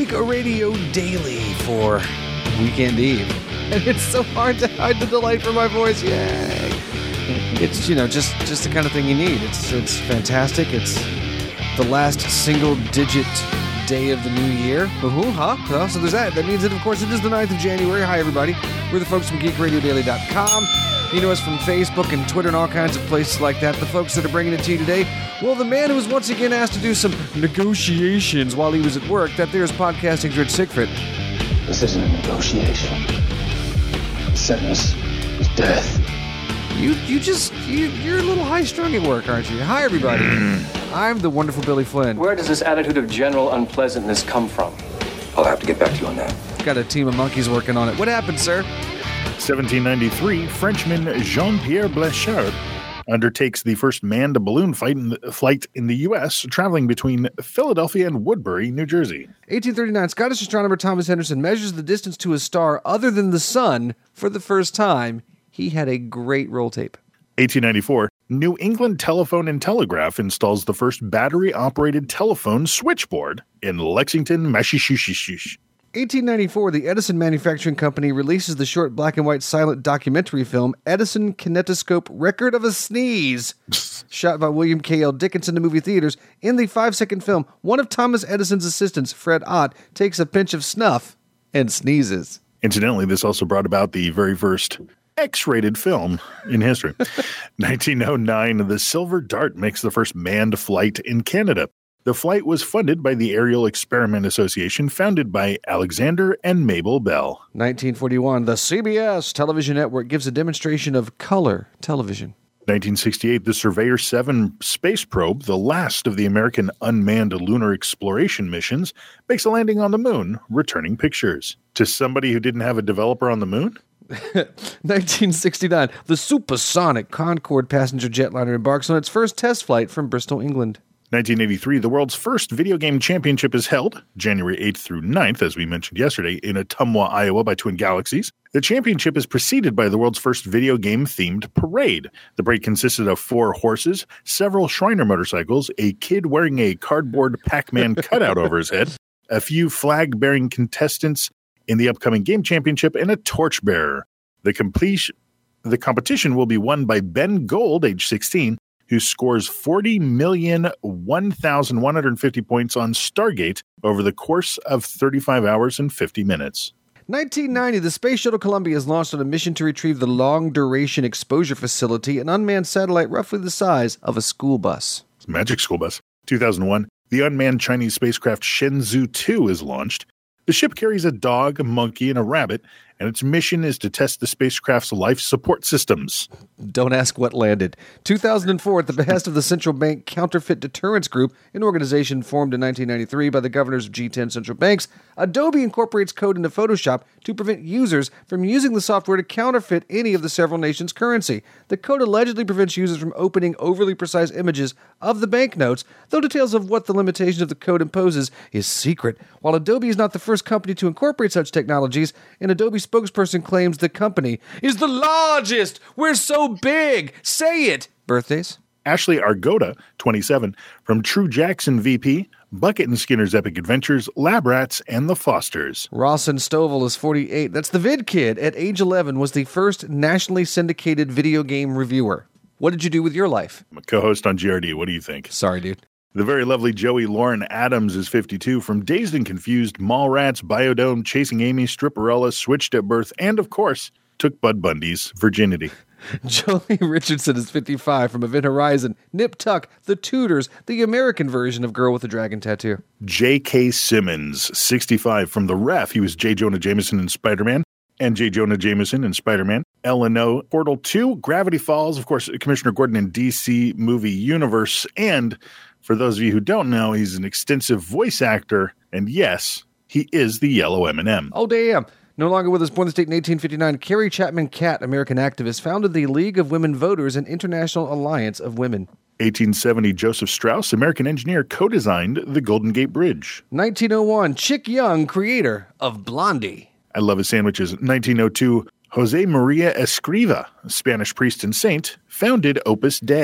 Geek Radio Daily for Weekend Eve. And it's so hard to hide the delight from my voice. Yay! It's, just the kind of thing you need. It's fantastic. It's the last single-digit day of the new year. Well, so there's that. That means that, of course, it is the 9th of January. Hi, everybody. We're the folks from GeekRadioDaily.com. You know us from Facebook and Twitter and all kinds of places like that. The folks that are bringing it to you today, well, the man who was once again asked to do some negotiations while he was at work, that there's podcasting's Rich Siegfried. This isn't a negotiation. The sentence is death. You're a little high-strung at work, aren't you? Hi, everybody. I'm the wonderful Billy Flynn. Where does this attitude of general unpleasantness come from? I'll have to get back to you on that. Got a team of monkeys working on it. What happened, sir? 1793, Frenchman Jean-Pierre Blanchard undertakes the first manned balloon flight in the U.S., traveling between Philadelphia and Woodbury, New Jersey. 1839, Scottish astronomer Thomas Henderson measures the distance to a star other than the sun for the first time. He had a great roll tape. 1894, New England Telephone and Telegraph installs the first battery-operated telephone switchboard in Lexington, Massachusetts. 1894, the Edison Manufacturing Company releases the short black-and-white silent documentary film Edison Kinetoscope Record of a Sneeze, shot by William K.L. Dickinson to movie theaters. In the 5-second film, one of Thomas Edison's assistants, Fred Ott, takes a pinch of snuff and sneezes. Incidentally, this also brought about the very first X-rated film in history. 1909, the Silver Dart makes the first manned flight in Canada. The flight was funded by the Aerial Experiment Association, founded by Alexander and Mabel Bell. 1941, the CBS television network gives a demonstration of color television. 1968, the Surveyor 7 space probe, the last of the American unmanned lunar exploration missions, makes a landing on the moon, returning pictures. To somebody who didn't have a developer on the moon? 1969, the supersonic Concorde passenger jetliner embarks on its first test flight from Bristol, England. 1983, the world's first video game championship is held, January 8th through 9th, as we mentioned yesterday, in Ottumwa, Iowa by Twin Galaxies. The championship is preceded by the world's first video game-themed parade. The parade consisted of 4 horses, several Shriner motorcycles, a kid wearing a cardboard Pac-Man cutout over his head, a few flag-bearing contestants in the upcoming game championship, and a torchbearer. The competition will be won by Ben Gold, age 16, who scores 40,001,150 points on Stargate over the course of 35 hours and 50 minutes. 1990, the Space Shuttle Columbia is launched on a mission to retrieve the Long Duration Exposure Facility, an unmanned satellite roughly the size of a school bus. It's a magic school bus. 2001, the unmanned Chinese spacecraft Shenzhou 2 is launched. The ship carries a dog, a monkey, and a rabbit, and its mission is to test the spacecraft's life support systems. Don't ask what landed. 2004, at the behest of the Central Bank Counterfeit Deterrence Group, an organization formed in 1993 by the governors of G10 central banks, Adobe incorporates code into Photoshop to prevent users from using the software to counterfeit any of the several nations' currency. The code allegedly prevents users from opening overly precise images of the banknotes, though details of what the limitations of the code imposes is secret. While Adobe is not the first company to incorporate such technologies, an Adobe spokesperson claims the company is the largest. We're so big. Say it. Birthdays? Ashley Argota, 27, from True Jackson VP, Bucket and Skinner's Epic Adventures, Lab Rats, and The Fosters. Rawson Stovall is 48. That's the Vid Kid. At age 11, was the first nationally syndicated video game reviewer. What did you do with your life? I'm a co-host on GRD. What do you think? Sorry, dude. The very lovely Joey Lauren Adams is 52, from Dazed and Confused, Mallrats, Biodome, Chasing Amy, Stripperella, Switched at Birth, and, of course, took Bud Bundy's virginity. Jolie Richardson is 55, from Event Horizon, Nip Tuck, The Tudors, the American version of Girl with a Dragon Tattoo. J.K. Simmons, 65, from The Ref. He was J. Jonah Jameson in Spider-Man, and J. Jonah Jameson in Spider-Man. L&O, Portal 2, Gravity Falls, of course, Commissioner Gordon in DC Movie Universe, and for those of you who don't know, he's an extensive voice actor, and yes, he is the Yellow M&M. Oh, damn. No longer with us, born in the state in 1859, Carrie Chapman Catt, American activist, founded the League of Women Voters and International Alliance of Women. 1870, Joseph Strauss, American engineer, co-designed the Golden Gate Bridge. 1901, Chick Young, creator of Blondie. I love his sandwiches. 1902, Jose Maria Escriva, Spanish priest and saint, founded Opus Dei.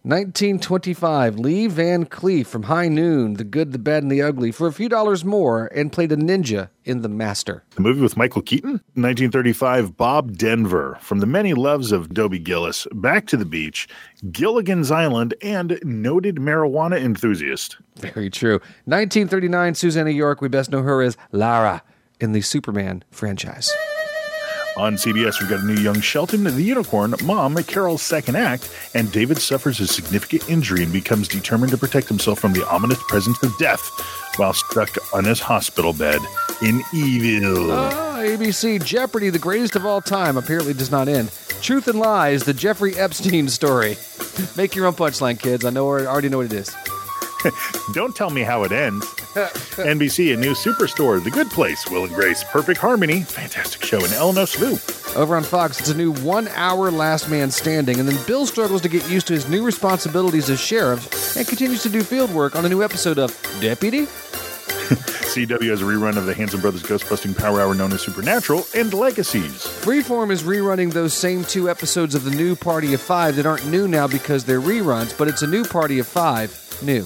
1925, Lee Van Cleef from High Noon, The Good, the Bad, and the Ugly, for a few dollars more, and played a ninja in The Master. The movie with Michael Keaton. 1935, Bob Denver, from the many loves of Dobie Gillis, Back to the Beach, Gilligan's Island, and noted marijuana enthusiast. Very true. 1939, Susanna York, we best know her as Lara in the Superman franchise. On CBS, we've got a new Young Shelton, the Unicorn, Mom, Carol's second act, and David suffers a significant injury and becomes determined to protect himself from the ominous presence of death while stuck on his hospital bed in Evil. ABC, Jeopardy, the greatest of all time, apparently does not end. Truth and Lies, the Jeffrey Epstein story. Make your own punchline, kids. I already know what it is. Don't tell me how it ends. NBC, a new superstore, The Good Place, Will and Grace, Perfect Harmony, fantastic show, and LNS Vu. Over on Fox, it's a new 1 hour Last Man Standing, and then Bill struggles to get used to his new responsibilities as sheriff and continues to do field work on a new episode of Deputy. CW has a rerun of the Hanson Brothers Ghostbusting Power Hour known as Supernatural and Legacies. Freeform is rerunning those same 2 episodes of the new Party of 5 that aren't new now because they're reruns, but it's a new Party of 5, new.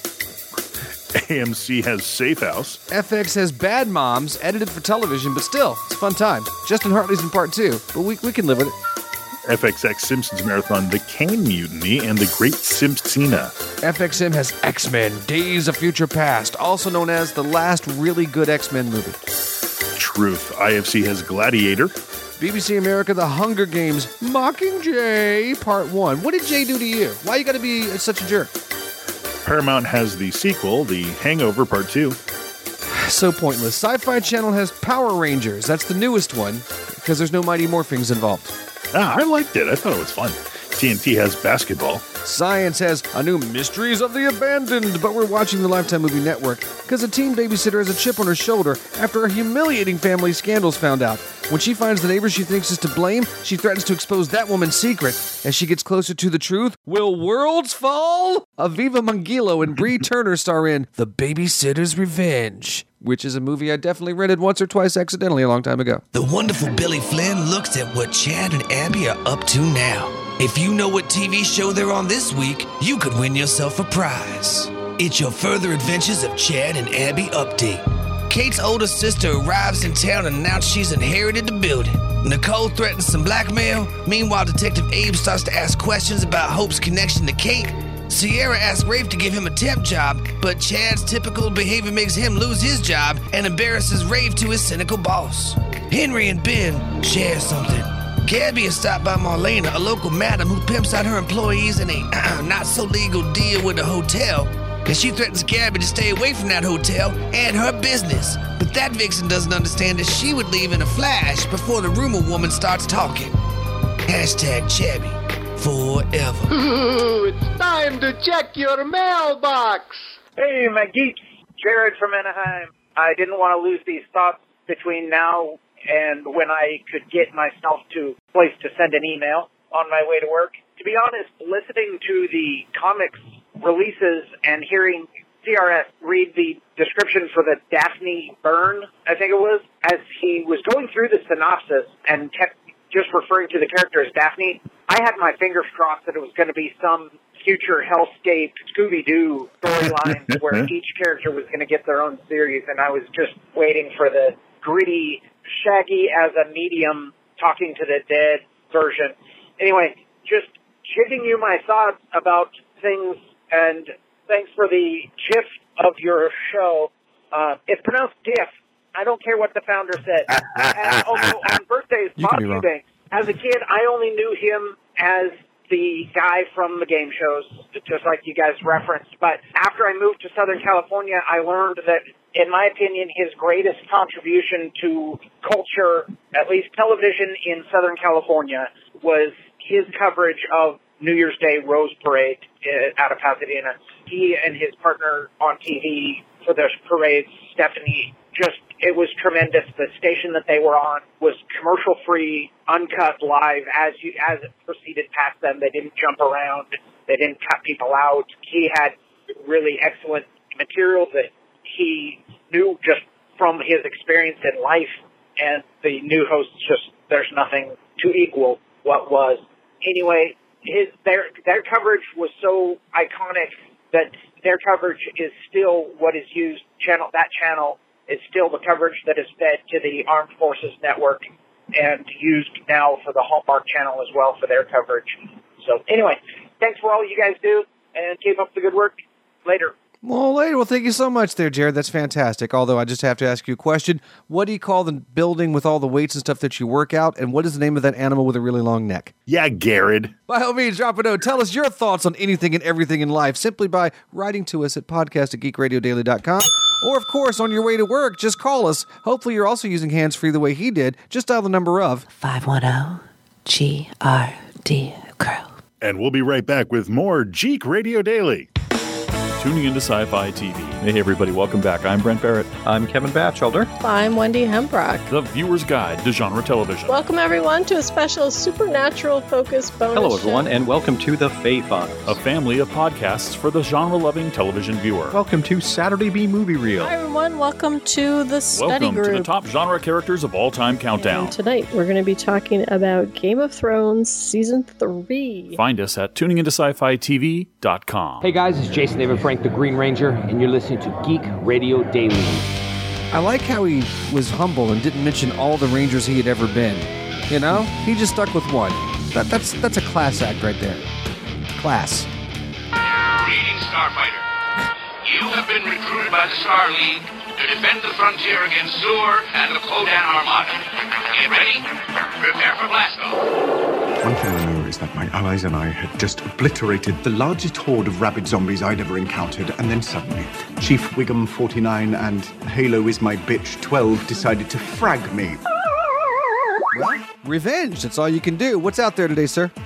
AMC has Safe House. FX has Bad Moms, edited for television, but still, it's a fun time. Justin Hartley's in part 2, but we can live with it. FXX Simpsons Marathon, The Kane Mutiny, and The Great Simpsina. FXM has X-Men, Days of Future Past, also known as the last really good X-Men movie. Truth. IFC has Gladiator. BBC America, The Hunger Games, Mockingjay, Part 1. What did Jay do to you? Why you gotta be such a jerk? Paramount has the sequel, The Hangover Part 2. So pointless. Sci-Fi Channel has Power Rangers. That's the newest one, because there's no Mighty Morphings involved. I liked it. I thought it was fun. TNT has Basketball. Science has a new Mysteries of the Abandoned, but we're watching the Lifetime Movie Network because a teen babysitter has a chip on her shoulder after a humiliating family scandal's found out. When she finds the neighbor she thinks is to blame, she threatens to expose that woman's secret. As she gets closer to the truth, will worlds fall? Aviva Mangilo and Bree Turner star in The Babysitter's Revenge, which is a movie I definitely rented once or twice accidentally a long time ago. The wonderful Billy Flynn looks at what Chad and Abby are up to now. If you know what TV show they're on this week, you could win yourself a prize. It's your Further Adventures of Chad and Abby update. Kate's older sister arrives in town and announced she's inherited the building. Nicole threatens some blackmail. Meanwhile, Detective Abe starts to ask questions about Hope's connection to Kate. Sierra asks Rafe to give him a temp job, but Chad's typical behavior makes him lose his job and embarrasses Rafe to his cynical boss. Henry and Ben share something. Gabby is stopped by Marlena, a local madam who pimps out her employees in a not-so-legal deal with a hotel, and she threatens Gabby to stay away from that hotel and her business. But that vixen doesn't understand that she would leave in a flash before the rumor woman starts talking. Hashtag Chabby forever. Ooh, it's time to check your mailbox. Hey, my geeks. Jared from Anaheim. I didn't want to lose these thoughts between now and when I could get myself to a place to send an email on my way to work. To be honest, listening to the comics releases and hearing CRS read the description for the Daphne Byrne, I think it was, as he was going through the synopsis and kept just referring to the character as Daphne, I had my fingers crossed that it was going to be some future hellscape Scooby-Doo storyline where each character was going to get their own series, and I was just waiting for the gritty Shaggy as a medium talking to the dead version. Anyway, just giving you my thoughts about things, and thanks for the GIF of your show. It's pronounced GIF. I don't care what the founder said. And also, on birthdays, Bob Eubanks. As a kid, I only knew him as the guy from the game shows, just like you guys referenced. But after I moved to Southern California, I learned that, in my opinion, his greatest contribution to culture, at least television in Southern California, was his coverage of New Year's Day Rose Parade out of Pasadena. He and his partner on TV for those parades, Stephanie, it was tremendous. The station that they were on was commercial-free, uncut live as it proceeded past them. They didn't jump around. They didn't cut people out. He had really excellent material that he knew just from his experience in life, and the new hosts there's nothing to equal what was. Anyway, their coverage was so iconic that their coverage is still what is used. That channel is still the coverage that is fed to the Armed Forces Network and used now for the Hallmark Channel as well for their coverage. So anyway, thanks for all you guys do, and keep up the good work. Later. Well, thank you so much there, Jared. That's fantastic. Although I just have to ask you a question. What do you call the building with all the weights and stuff that you work out? And what is the name of that animal with a really long neck? Yeah, Garrett. By all means, drop a note. Tell us your thoughts on anything and everything in life simply by writing to us at podcast@geekradiodaily.com. Or, of course, on your way to work, just call us. Hopefully you're also using hands-free the way he did. Just dial the number of 510-GRD-CROW. And we'll be right back with more Geek Radio Daily. Tuning into Sci-Fi TV. Hey everybody, welcome back. I'm Brent Barrett. I'm Kevin Batchelder. I'm Wendy Hembrock. The Viewer's Guide to Genre Television. Welcome everyone to a special supernatural-focused bonus Hello everyone, show. and welcome to the Fae Files. A family of podcasts for the genre-loving television viewer. Welcome to Saturday B Movie Reel. Hi everyone, welcome to the study Welcome group. to the top genre characters of all time countdown. And tonight we're going to be talking about Game of Thrones Season 3. Find us at tuningintoscifitv.com. Hey guys, it's Jason David Frank, the Green Ranger, and you're listening to Geek Radio Daily. I like how he was humble and didn't mention all the Rangers he had ever been. You know? He just stuck with one. That's a class act right there. Class. Greetings, Starfighter. You have been recruited by the Star League to defend the frontier against Zur and the Kodan Armada. Get ready. Prepare for blastoff. One thing I knew is that my allies and I had just obliterated the largest horde of rabid zombies I'd ever encountered, and then suddenly, Chief Wiggum 49 and Halo is my bitch 12 decided to frag me. Well, revenge. That's all you can do. What's out there today, sir?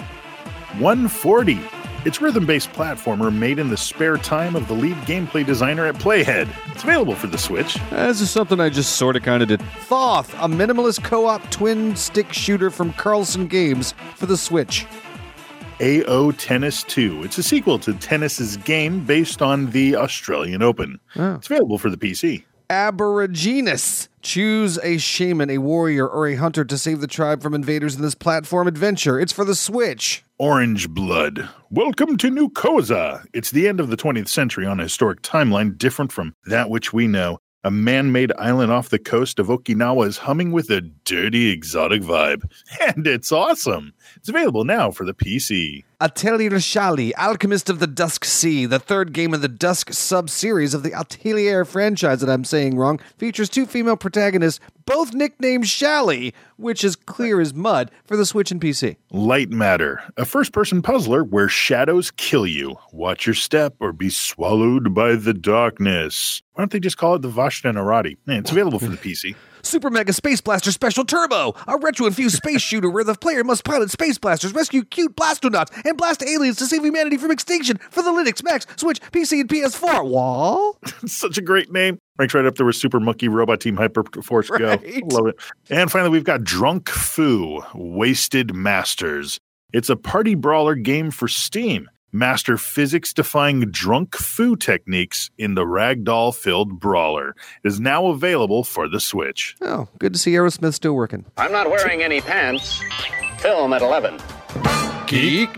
140. It's rhythm-based platformer made in the spare time of the lead gameplay designer at Playhead. It's available for the Switch. This is something I just sort of kind of did. Thoth, a minimalist co-op twin-stick shooter from Carlson Games for the Switch. AO Tennis 2. It's a sequel to Tennis's game based on the Australian Open. Oh. It's available for the PC. Aborigines. Choose a shaman, a warrior, or a hunter to save the tribe from invaders in this platform adventure. It's for the Switch. Orange Blood. Welcome to New Koza. It's the end of the 20th century on a historic timeline different from that which we know. A man-made island off the coast of Okinawa is humming with a dirty, exotic vibe. And it's awesome. It's available now for the PC. Atelier Shali, Alchemist of the Dusk Sea, the third game in the Dusk sub-series of the Atelier franchise that I'm saying wrong, features two female protagonists, both nicknamed Shally, which is clear as mud, for the Switch and PC. Light Matter, a first-person puzzler where shadows kill you. Watch your step or be swallowed by the darkness. Why don't they just call it the Vashta Narati? It's available for the PC. Super Mega Space Blaster Special Turbo, a retro-infused space shooter where the player must pilot space blasters, rescue cute blastronauts, and blast aliens to save humanity from extinction for the Linux, Mac, Switch, PC, and PS4. Wall? Such a great name. Ranks right up there with Super Monkey Robot Team Hyperforce Go. Love it. And finally, we've got Drunk Fu, Wasted Masters. It's a party brawler game for Steam. Master physics-defying drunk fu techniques in the ragdoll-filled brawler. It is now available for the Switch. Oh, good to see Aerosmith still working. I'm not wearing any pants. Film at 11. Geek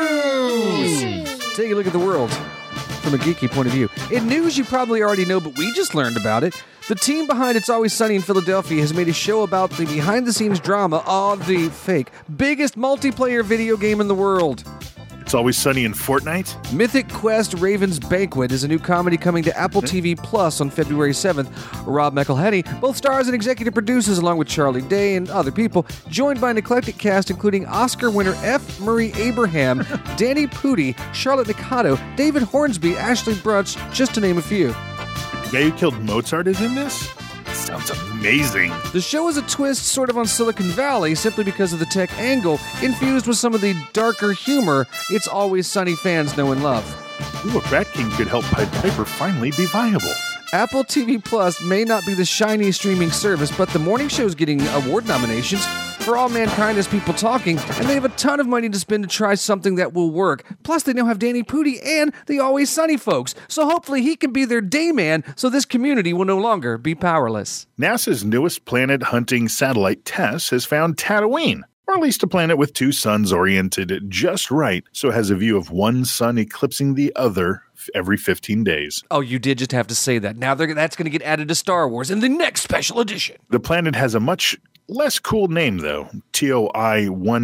News! Take a look at the world from a geeky point of view. In news you probably already know, but we just learned about it. The team behind It's Always Sunny in Philadelphia has made a show about the behind-the-scenes drama of the biggest multiplayer video game in the world. It's Always Sunny in Fortnite? Mythic Quest Raven's Banquet is a new comedy coming to Apple TV Plus on February 7th. Rob McElhenney, both stars and executive producers, along with Charlie Day and other people, joined by an eclectic cast including Oscar winner F. Murray Abraham, Danny Pudi, Charlotte Nicotto, David Hornsby, Ashley Brunch, just to name a few. The guy who killed Mozart is in this? Sounds amazing. The show is a twist sort of on Silicon Valley simply because of the tech angle, infused with some of the darker humor It's Always Sunny fans know and love. Ooh, if Rat King could help Pied Piper finally be viable. Apple TV Plus may not be the shiny streaming service, but the morning show's getting award nominations. For All Mankind has people talking, and they have a ton of money to spend to try something that will work. Plus, they now have Danny Pudi and the Always Sunny folks, so hopefully he can be their dayman so this community will no longer be powerless. NASA's newest planet-hunting satellite, TESS, has found Tatooine. or at least a planet with two suns oriented just right so it has a view of one sun eclipsing the other every 15 days. Oh, you did just have to say that. Now that's going to get added to Star Wars in the next special edition. The planet has a much less cool name, though. TOI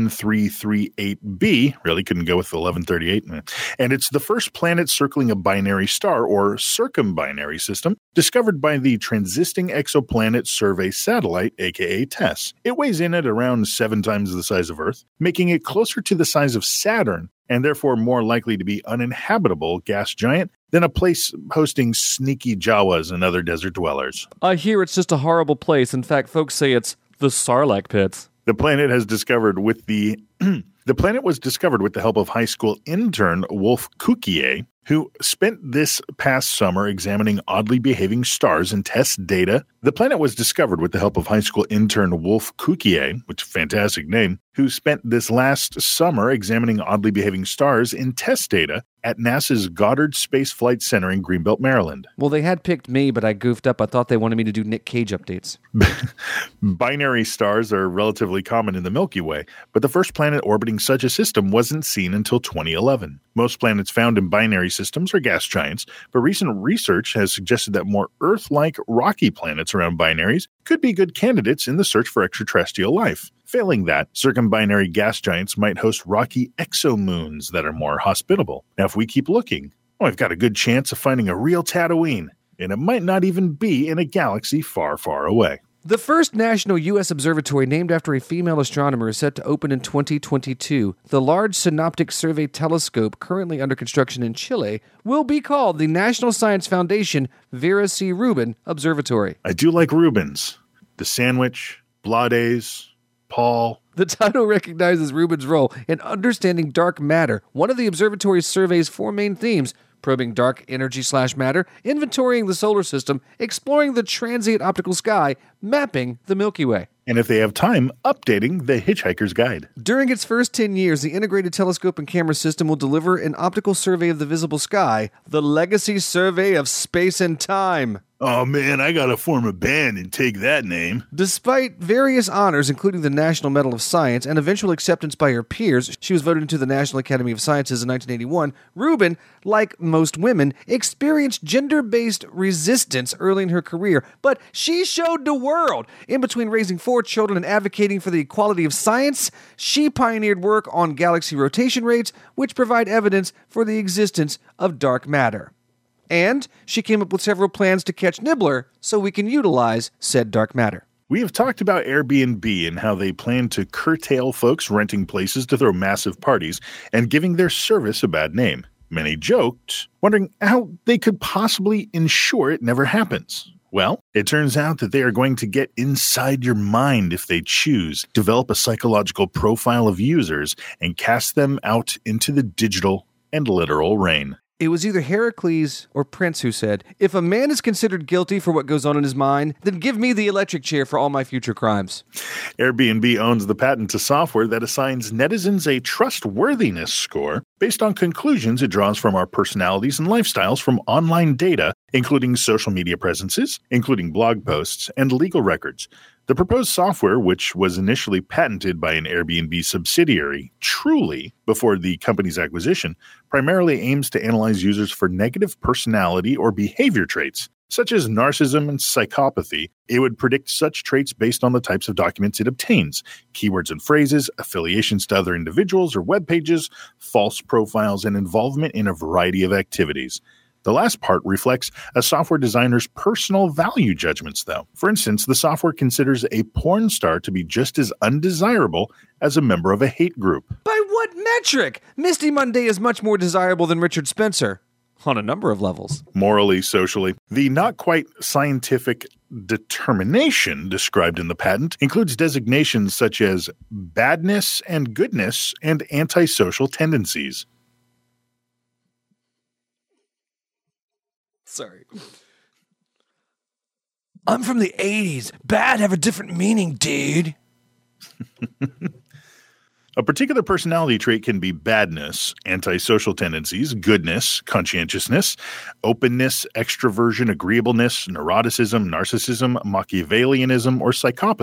1338b. Really couldn't go with 1138. And it's the first planet circling a binary star, or circumbinary system, discovered by the Transiting Exoplanet Survey Satellite, aka TESS. It weighs in at around 7 times the size of Earth, making it closer to the size of Saturn, and therefore more likely to be uninhabitable gas giant than a place hosting sneaky Jawas and other desert dwellers. I hear it's just a horrible place. In fact, folks say it's the Sarlacc pits. The planet was discovered with the help of high school intern Wolf Cukier, who spent this past summer examining oddly behaving stars and test data. The planet was discovered with the help of high school intern Wolf Cukier, which is a fantastic name, who spent this last summer examining oddly behaving stars in test data at NASA's Goddard Space Flight Center in Greenbelt, Maryland. Well, they had picked me, but I goofed up. I thought they wanted me to do Nick Cage updates. Binary stars are relatively common in the Milky Way, but the first planet orbiting such a system wasn't seen until 2011. Most planets found in binary systems are gas giants, but recent research has suggested that more Earth-like rocky planets around binaries could be good candidates in the search for extraterrestrial life. Failing that, circumbinary gas giants might host rocky exomoons that are more hospitable. Now, if we keep looking, we've got a good chance of finding a real Tatooine, and it might not even be in a galaxy far, far away. The first national U.S. observatory named after a female astronomer is set to open in 2022. The Large Synoptic Survey Telescope, currently under construction in Chile, will be called the National Science Foundation Vera C. Rubin Observatory. I do like Rubens. The Sandwich, Blades, Paul. The title recognizes Rubin's role in understanding dark matter, one of the observatory's survey's 4 main themes: probing dark energy/matter, inventorying the solar system, exploring the transient optical sky, mapping the Milky Way. And if they have time, updating the Hitchhiker's Guide. During its first 10 years, the integrated telescope and camera system will deliver an optical survey of the visible sky, the Legacy Survey of Space and Time. Oh man, I gotta form a band and take that name. Despite various honors, including the National Medal of Science and eventual acceptance by her peers, she was voted into the National Academy of Sciences in 1981. Rubin, like most women, experienced gender-based resistance early in her career, but she showed the world. In between raising 4 children and advocating for the equality of science, she pioneered work on galaxy rotation rates, which provide evidence for the existence of dark matter. And she came up with several plans to catch Nibbler so we can utilize said dark matter. We have talked about Airbnb and how they plan to curtail folks renting places to throw massive parties and giving their service a bad name. Many joked, wondering how they could possibly ensure it never happens. Well, it turns out that they are going to get inside your mind if they choose, develop a psychological profile of users, and cast them out into the digital and literal rain. It was either Heracles or Prince who said, "If a man is considered guilty for what goes on in his mind, then give me the electric chair for all my future crimes." Airbnb owns the patent to software that assigns netizens a trustworthiness score based on conclusions it draws from our personalities and lifestyles from online data, including social media presences, including blog posts, and legal records. The proposed software, which was initially patented by an Airbnb subsidiary, Truly, before the company's acquisition, primarily aims to analyze users for negative personality or behavior traits, such as narcissism and psychopathy. It would predict such traits based on the types of documents it obtains, keywords and phrases, affiliations to other individuals or web pages, false profiles, and involvement in a variety of activities. The last part reflects a software designer's personal value judgments, though. For instance, the software considers a porn star to be just as undesirable as a member of a hate group. By what metric? Misty Monday is much more desirable than Richard Spencer. On a number of levels. Morally, socially. The not quite scientific determination described in the patent includes designations such as badness and goodness and antisocial tendencies. Sorry. I'm from the 80s. Bad have a different meaning, dude. A particular personality trait can be badness, antisocial tendencies, goodness, conscientiousness, openness, extroversion, agreeableness, neuroticism, narcissism, Machiavellianism, or psychopathy.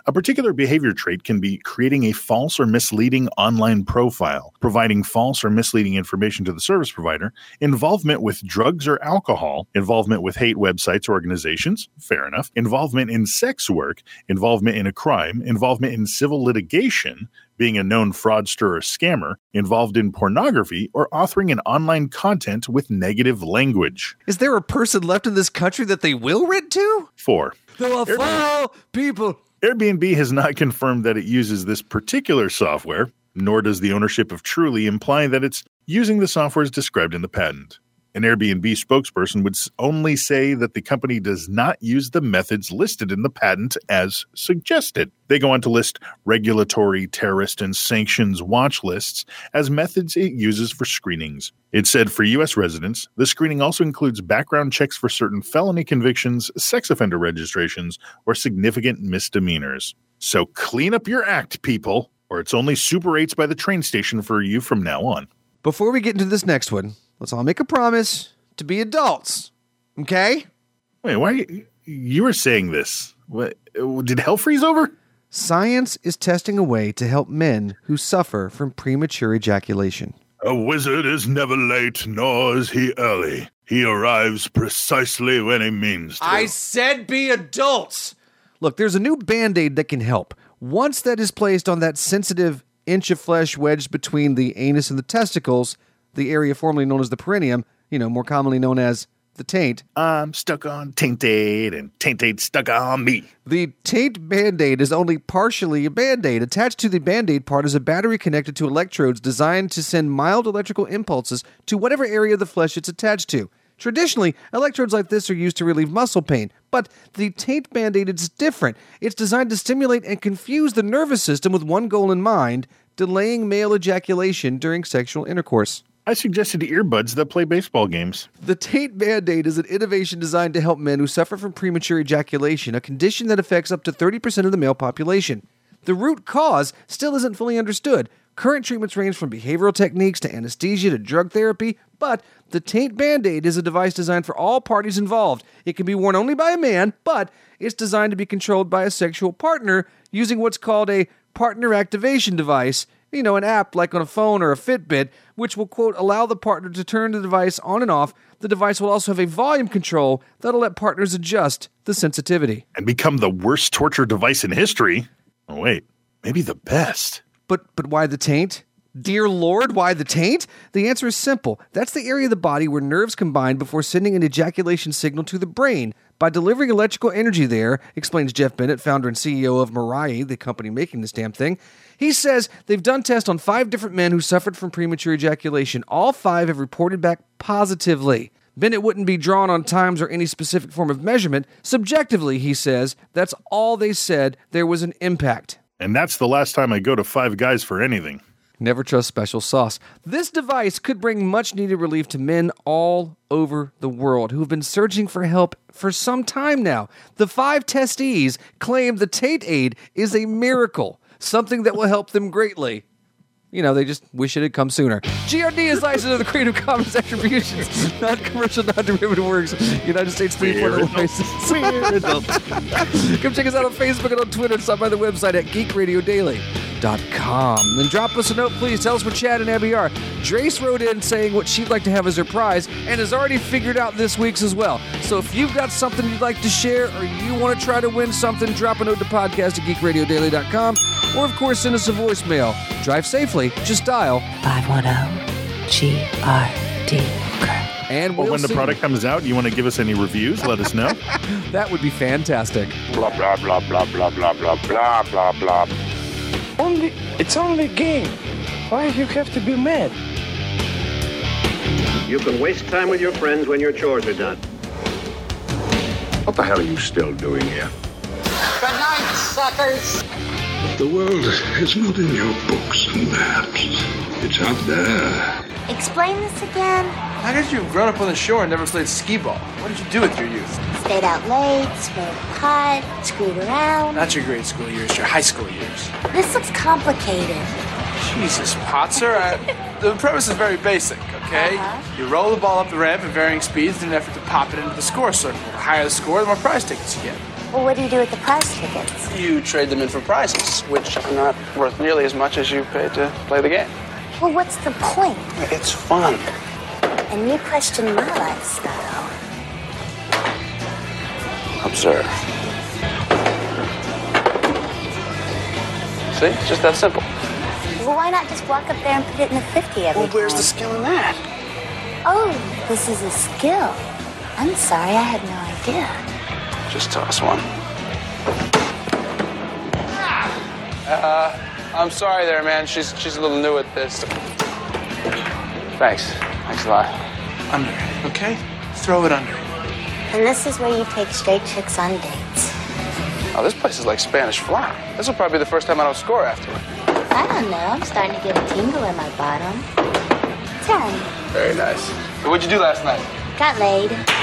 A particular behavior trait can be creating a false or misleading online profile, providing false or misleading information to the service provider, involvement with drugs or alcohol, involvement with hate websites or organizations, fair enough, involvement in sex work, involvement in a crime, involvement in civil litigation, being a known fraudster or scammer, involved in pornography, or authoring an online content with negative language. Is there a person left in this country that they will rent to? 4. There are foul people. Airbnb has not confirmed that it uses this particular software, nor does the ownership of Truly imply that it's using the software as described in the patent. An Airbnb spokesperson would only say that the company does not use the methods listed in the patent as suggested. They go on to list regulatory, terrorist, and sanctions watch lists as methods it uses for screenings. It said for U.S. residents, the screening also includes background checks for certain felony convictions, sex offender registrations, or significant misdemeanors. So clean up your act, people, or it's only Super 8s by the train station for you from now on. Before we get into this next one, let's all make a promise to be adults, okay? Wait, why you were saying this? What, did hell freeze over? Science is testing a way to help men who suffer from premature ejaculation. A wizard is never late, nor is he early. He arrives precisely when he means to. I said be adults! Look, there's a new Band-Aid that can help. Once that is placed on that sensitive inch of flesh wedged between the anus and the testicles, the area formerly known as the perineum, more commonly known as the taint. I'm stuck on tainted, and tainted stuck on me. The taint Band-Aid is only partially a Band-Aid. Attached to the Band-Aid part is a battery connected to electrodes designed to send mild electrical impulses to whatever area of the flesh it's attached to. Traditionally, electrodes like this are used to relieve muscle pain, but the taint Band-Aid is different. It's designed to stimulate and confuse the nervous system with one goal in mind: delaying male ejaculation during sexual intercourse. I suggested earbuds that play baseball games. The taint Band-Aid is an innovation designed to help men who suffer from premature ejaculation, a condition that affects up to 30% of the male population. The root cause still isn't fully understood. Current treatments range from behavioral techniques to anesthesia to drug therapy, but the taint Band-Aid is a device designed for all parties involved. It can be worn only by a man, but it's designed to be controlled by a sexual partner using what's called a partner activation device, an app like on a phone or a Fitbit, which will, quote, allow the partner to turn the device on and off. The device will also have a volume control that'll let partners adjust the sensitivity. And become the worst torture device in history. Oh, wait, maybe the best. But why the taint? Dear Lord, why the taint? The answer is simple. That's the area of the body where nerves combine before sending an ejaculation signal to the brain. By delivering electrical energy there, explains Jeff Bennett, founder and CEO of Mirai, the company making this damn thing. He says they've done tests on 5 different men who suffered from premature ejaculation. All 5 have reported back positively. Bennett wouldn't be drawn on times or any specific form of measurement. Subjectively, he says, that's all they said. There was an impact. And that's the last time I go to Five Guys for anything. Never trust special sauce. This device could bring much-needed relief to men all over the world who have been searching for help for some time now. The 5 testees claim the taint aid is a miracle, something that will help them greatly. They just wish it had come sooner. GRD is licensed under the Creative Commons Attributions, non-commercial, non-derivative works, United States 3.0 license. Come check us out on Facebook and on Twitter. Stop by the website at geekradiodaily.com. Then drop us a note, please. Tell us where Chad and Abby are. Drace wrote in saying what she'd like to have as her prize and has already figured out this week's as well. So if you've got something you'd like to share or you want to try to win something, drop a note to podcast at geekradiodaily.com or, of course, send us a voicemail. Drive safely. Just dial 510-GRD. And when the product comes out, you want to give us any reviews? Let us know. That would be fantastic. Blah, blah, blah, blah, blah, blah, blah, blah, blah, blah. It's only a game. Why do you have to be mad? You can waste time with your friends when your chores are done. What the hell are you still doing here? Good night, suckers. The world is not in your books and maps. It's out there. Explain this again. How did you have grown up on the shore and never played skee-ball? What did you do with your youth? Stayed out late, smoked pot, screwed around. Not your grade school years, your high school years. This looks complicated. Jesus, Potzer. The premise is very basic, okay? You roll the ball up the ramp at varying speeds in an effort to pop it into the score circle. The higher the score, the more prize tickets you get. Well, what do you do with the prize tickets? You trade them in for prizes, which are not worth nearly as much as you paid to play the game. Well, what's the point? It's fun. And you question my lifestyle. Observe. See? It's just that simple. Well, why not just walk up there and put it in the 50 every Well, where's time? the skill in that? Oh, this is a skill. I'm sorry, I had no idea. Just toss one. I'm sorry there, man. She's a little new at this. Thanks. Thanks a lot. Under, okay? Throw it under. And this is where you take straight chicks on dates. Oh, this place is like Spanish Fly. This will probably be the first time I don't score after it. I don't know, I'm starting to get a tingle in my bottom. 10. Very nice. So what'd you do last night? Got laid.